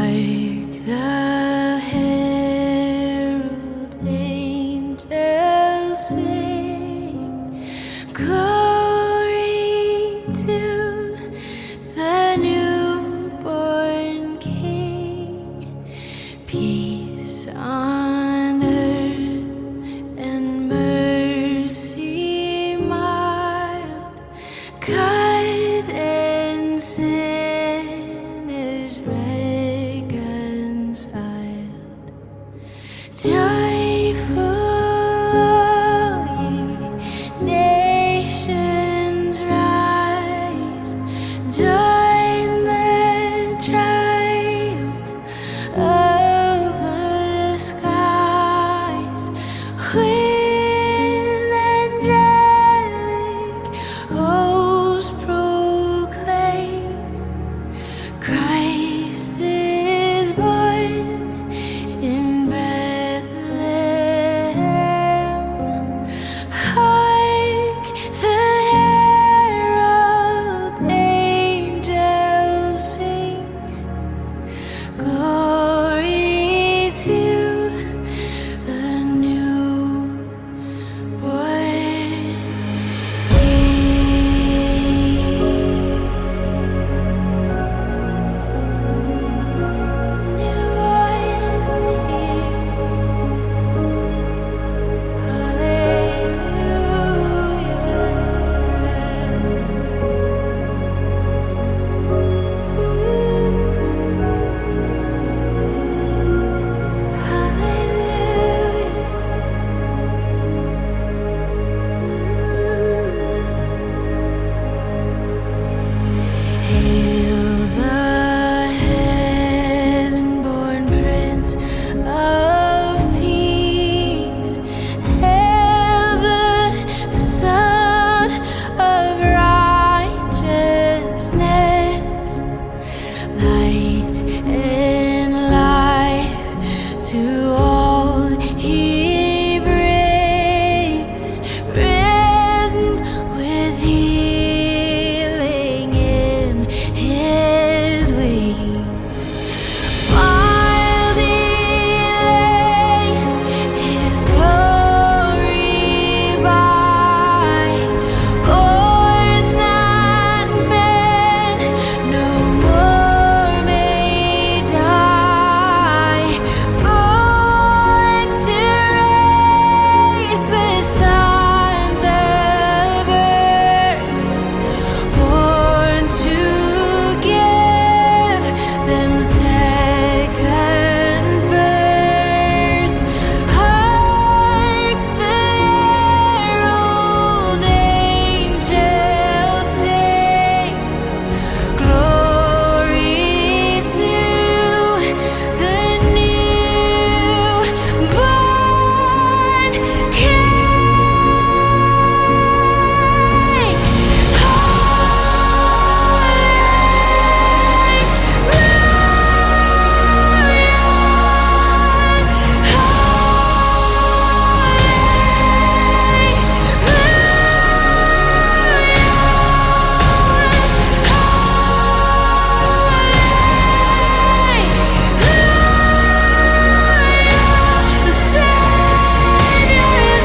Hark the herald angels sing, glory to the newborn King, peace on earth and mercy mild, God and sinners reconciled. Joyful all ye nations rise, join the triumph of the skies, with angelic hosts proclaim, Christ is born in Bethlehem. Hark the herald angels sing, glory to the newborn Hail the heaven-born Prince of Peace. Hail the Son of Righteousness. Light and life to all he brings, risen with healing in his wings. Mild he lays his glory by, born that men no more may die, born to raise the sons of earth, born to give them second birth. Hark the herald angels sing, glory to the newborn King. The Savior is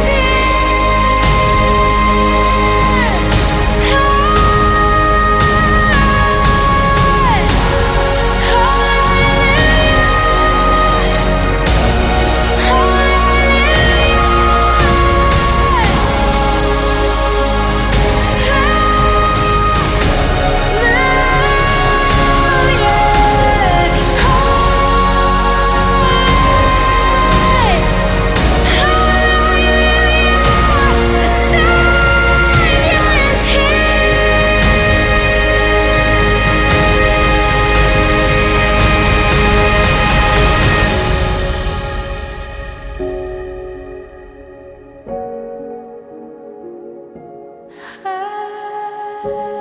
here.